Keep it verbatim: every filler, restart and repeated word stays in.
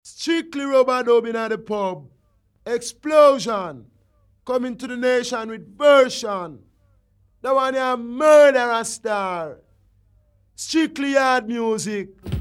Strictly rubber dubbing at the pub. Explosion. Coming to the nation with version. The one a murderer star. Strictly hard music.